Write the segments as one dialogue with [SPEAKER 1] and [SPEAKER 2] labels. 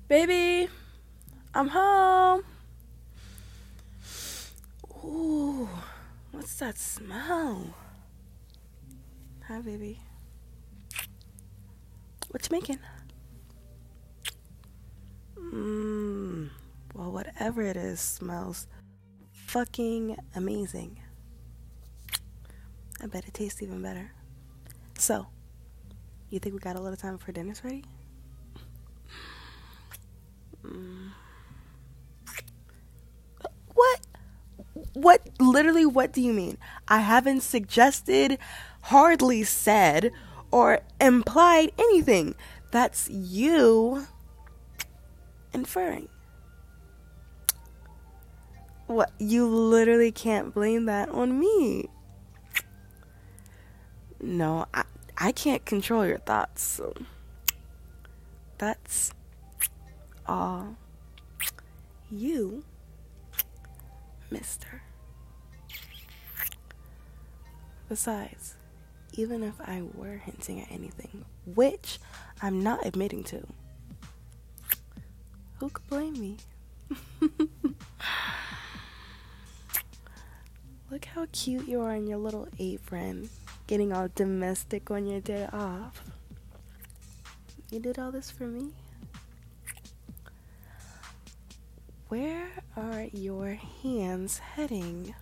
[SPEAKER 1] Baby, I'm home. Ooh, what's that smell? Hi, baby. What you making? Well, whatever it is smells fucking amazing. I bet it tastes even better. So, you think we got a little time for dinner's ready? What? Literally, what do you mean? I haven't suggested, hardly said, or implied anything. That's you inferring. What? You literally can't blame that on me. No, I can't control your thoughts. So that's all you, mister. Besides, even if I were hinting at anything, which I'm not admitting to, who could blame me? Look how cute you are in your little apron, getting all domestic on your day off. You did all this for me? Where are your hands heading?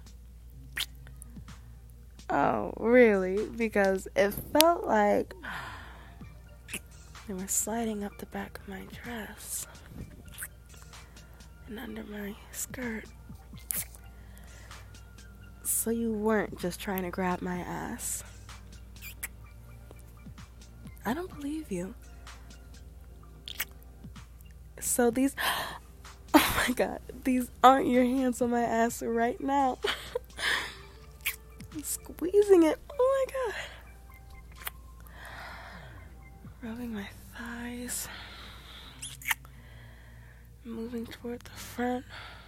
[SPEAKER 1] Oh, really? Because it felt like they were sliding up the back of my dress and under my skirt. So you weren't just trying to grab my ass. I don't believe you. So these... Oh my god. These aren't your hands on my ass right now. I'm squeezing it. Oh my god. Rubbing my thighs. Moving toward the front.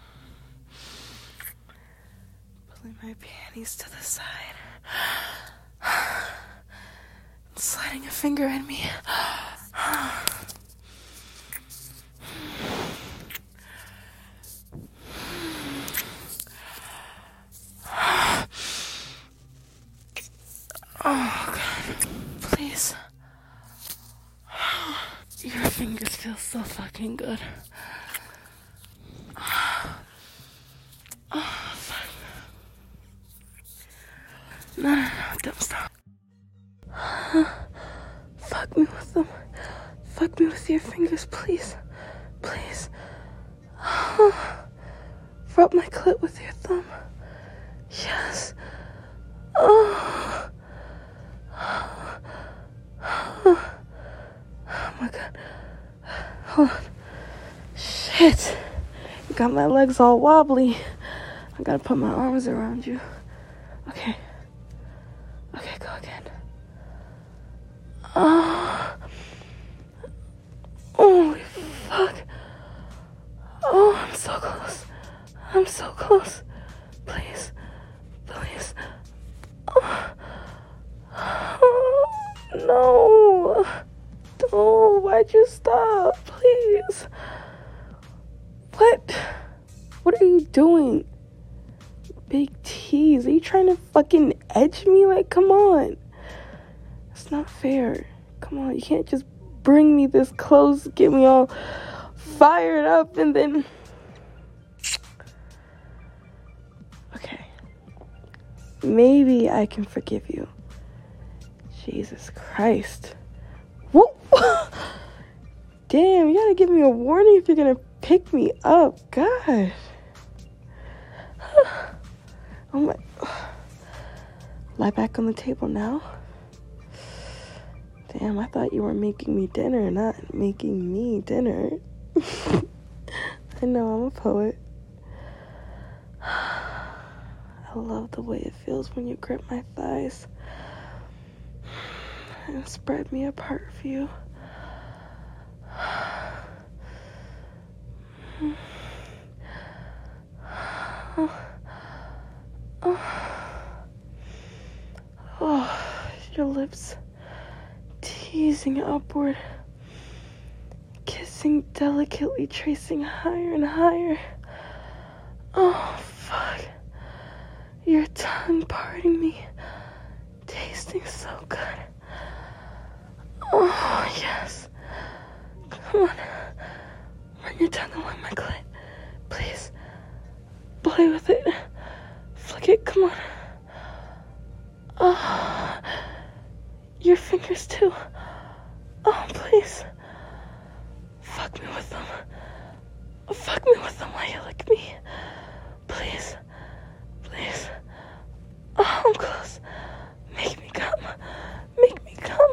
[SPEAKER 1] Pulling my panties to the side. Sliding a finger in me. Oh, God. Please. Your fingers feel so fucking good. Oh, fuck. No, don't stop. Fuck me with them. Fuck me with your fingers, please. Please. Rub my clit with your thumb. Yes. Oh. Oh my god. Hold on. Shit. You got my legs all wobbly. I gotta put my arms around you. Okay. Okay, go again. Oh. Holy fuck. Oh, I'm so close. I'm so close. Please. Please. Oh. No. Oh, why'd you stop? Please. What are you doing? Big tease. Are you trying to fucking edge me? Like, come on. It's not fair. Come on, you can't just bring me this close, get me all fired up, and then... Okay. Maybe I can forgive you. Jesus Christ. Whoa! Damn, you gotta give me a warning if you're gonna pick me up. God. Oh my. Lie back on the table now. Damn, I thought you were making me dinner, not making me dinner. I know, I'm a poet. I love the way it feels when you grip my thighs and spread me apart for you. Oh, your lips teasing upward, kissing tracing higher and higher. Oh, fuck. Your tongue parting me, tasting so good. Oh, yes. Come on. Run your tongue along my clit. Please. Play with it. Flick it. Come on. Oh. Your fingers, too. Oh, please. Fuck me with them. Fuck me with them while you lick me. Please. Please. Oh, I'm close. Make me come. Make me come.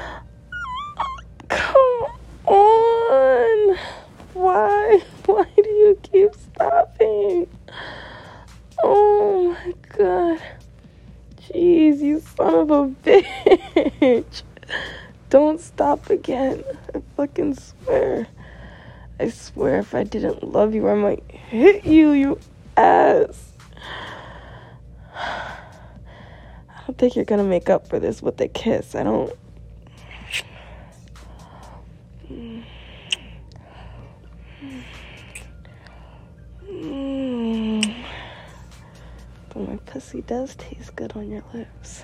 [SPEAKER 1] Come on. Why? Why do you keep stopping? Oh my god. Jeez, you son of a bitch. Don't stop again. I fucking swear. I swear if I didn't love you, I might hit you, you ass. I don't think you're gonna make up for this with a kiss. I don't. But my pussy does taste good on your lips.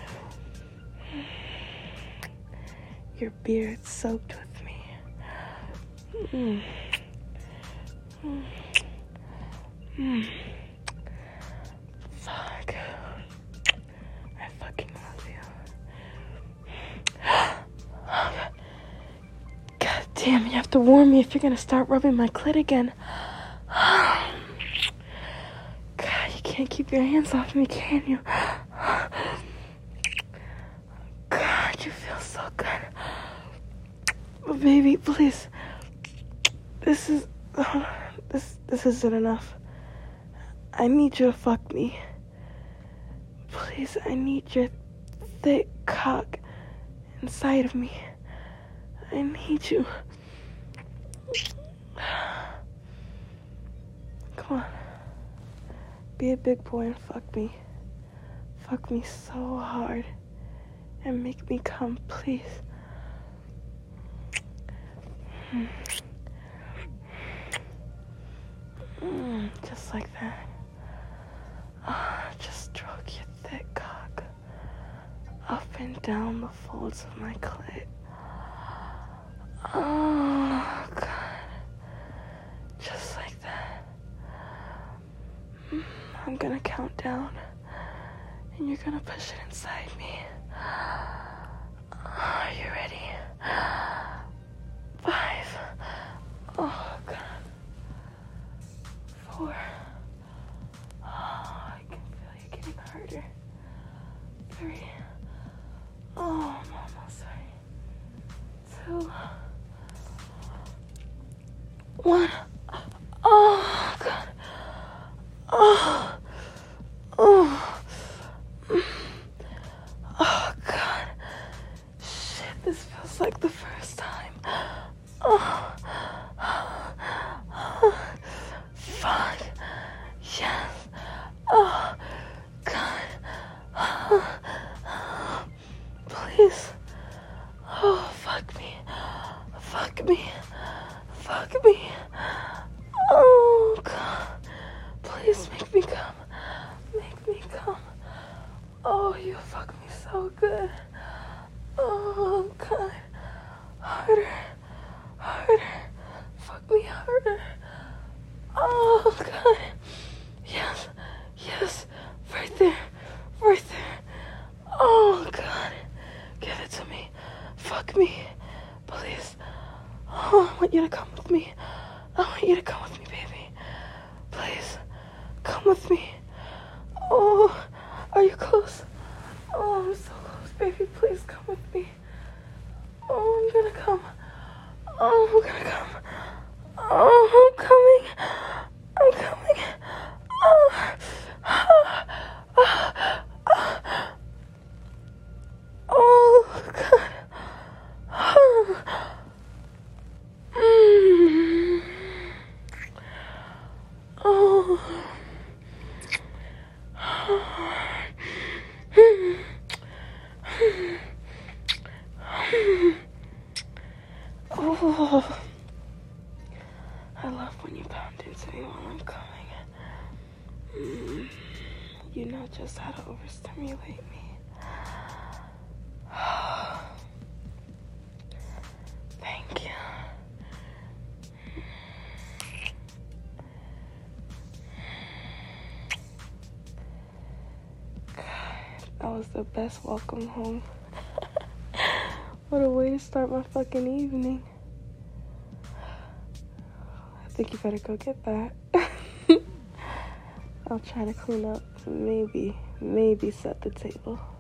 [SPEAKER 1] Your beard soaked with me. Fuck. I fucking love you. God damn, you have to warn me if you're gonna start rubbing my clit again. God, you can't keep your hands off me, can you? God, you feel so good. But baby, please. This isn't enough. I need you to fuck me. Please, I need your thick cock inside of me. I need you. Come on. Be a big boy and fuck me. Fuck me so hard. And make me come, please. Just like that. Just stroke your thick cock up and down the folds of my clit. Oh, God. Just like that. I'm gonna count down, and you're gonna push it inside me. Are you ready? 5. Oh, God. 4. Oh, I can feel you getting harder. 3. Oh, I'm almost ready. 2. 1. Oh, God. Oh. Oh. Oh, God. Shit, this feels like the first time. Oh. Fuck. Yes. Oh, God. Please. Oh, fuck me. Fuck me. Fuck me. Oh, God. Please make me come. Make me come. Oh, you fuck me so good. Oh, God. Harder. Harder. Fuck me harder. Oh, God. Yes. Yes. Right there. Right there. Oh, God. Give it to me. Fuck me. Please. Oh, I want you to come with me. I want you to come with me, baby. Please. Come with me. Oh, are you close? Oh, I'm so close, baby. Please come with me. Oh, I'm gonna come. Oh, I'm gonna come. Oh, I'm coming. I'm coming. Oh, oh, God. Oh. Oh. just had to overstimulate me. Thank you. God, that was the best welcome home. What a way to start my fucking evening. I think you better go get that. I'll try to clean up, maybe set the table.